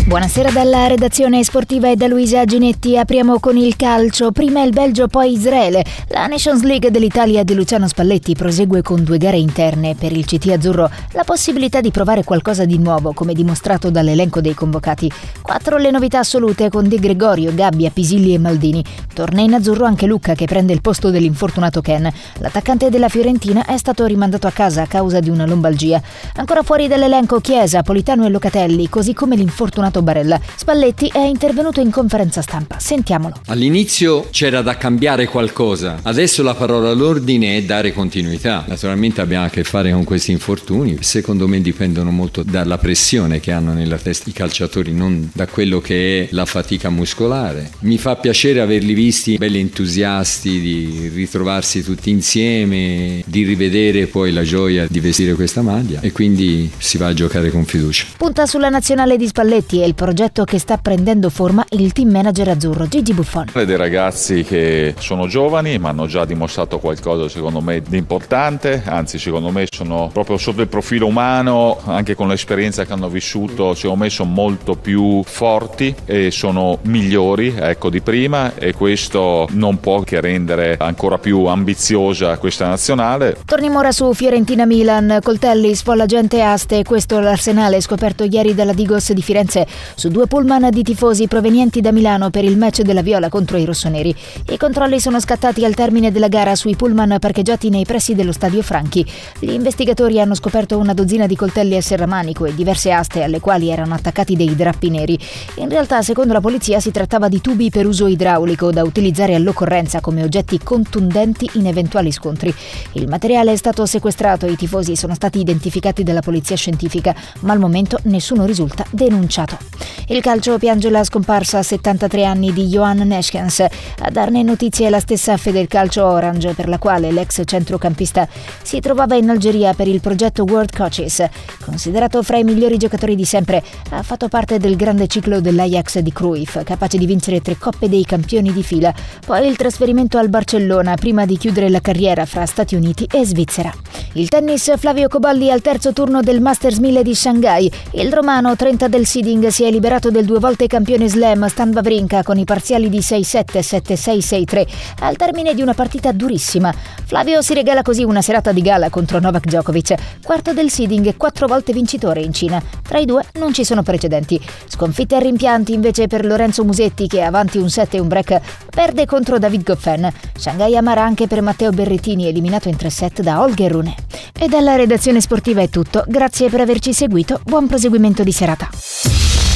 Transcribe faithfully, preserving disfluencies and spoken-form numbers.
Buonasera dalla redazione sportiva e da Luisa Ginetti. Apriamo con il calcio. Prima il Belgio, poi Israele. La Nations League dell'Italia di Luciano Spalletti prosegue con due gare interne. Per il C T azzurro la possibilità di provare qualcosa di nuovo, come dimostrato dall'elenco dei convocati. Quattro le novità assolute con De Gregorio, Gabbia, Pisilli e Maldini. Torna in azzurro anche Lucca, che prende il posto dell'infortunato Ken. L'attaccante della Fiorentina è stato rimandato a casa a causa di una lombalgia. Ancora fuori dall'elenco Chiesa, Politano e Locatelli, così come l'infortunato Barella. Spalletti è intervenuto in conferenza stampa. Sentiamolo. All'inizio c'era da cambiare qualcosa, adesso la parola all'ordine è dare continuità. Naturalmente abbiamo a che fare con questi infortuni, secondo me dipendono molto dalla pressione che hanno nella testa i calciatori, non da quello che è la fatica muscolare. Mi fa piacere averli visti belli entusiasti di ritrovarsi tutti insieme, di rivedere poi la gioia di vestire questa maglia, e quindi si va a giocare con fiducia. Punta sulla nazionale di Spalletti e il progetto che sta prendendo forma il team manager azzurro Gigi Buffon. Dei ragazzi che sono giovani ma hanno già dimostrato qualcosa secondo me di importante, anzi secondo me sono proprio sotto il profilo umano, anche con l'esperienza che hanno vissuto, secondo me sono molto più forti e sono migliori ecco di prima, e questo non può che rendere ancora più ambiziosa questa nazionale. Torniamo ora su Fiorentina-Milan. Coltelli, sfollagente aste, questo l'arsenale scoperto ieri dalla Digos di Firenze su due pullman di tifosi provenienti da Milano per il match della Viola contro i rossoneri. I controlli sono scattati al termine della gara sui pullman parcheggiati nei pressi dello stadio Franchi. Gli investigatori hanno scoperto una dozzina di coltelli a serramanico e diverse aste alle quali erano attaccati dei drappi neri. In realtà, secondo la polizia, si trattava di tubi per uso idraulico da utilizzare all'occorrenza come oggetti contundenti in eventuali scontri. Il materiale è stato sequestrato e i tifosi sono stati identificati dalla polizia scientifica, ma al momento nessuno risulta denunciato. Il calcio piange la scomparsa a settantatré anni di Johan Neschens. A darne notizie è la stessa Federcalcio Orange, per la quale l'ex centrocampista si trovava in Algeria per il progetto World Coaches. Considerato fra i migliori giocatori di sempre, ha fatto parte del grande ciclo dell'Ajax di Cruyff, capace di vincere tre coppe dei campioni di fila. Poi il trasferimento al Barcellona, prima di chiudere la carriera fra Stati Uniti e Svizzera. Il tennis, Flavio Cobolli al terzo turno del Masters mille di Shanghai. Il romano, trenta del seeding, si è liberato del due volte campione slam Stan Wawrinka con i parziali di sei sette, sette sei, sei tre al termine di una partita durissima. Flavio si regala così una serata di gala contro Novak Djokovic, quarto del seeding e quattro volte vincitore in Cina. Tra i due non ci sono precedenti. Sconfitte a rimpianti invece per Lorenzo Musetti, che avanti un set e un break perde contro David Goffin. Shanghai amara anche per Matteo Berrettini, eliminato in tre set da Holger Rune. E dalla redazione sportiva è tutto. Grazie per averci seguito. Buon proseguimento di serata.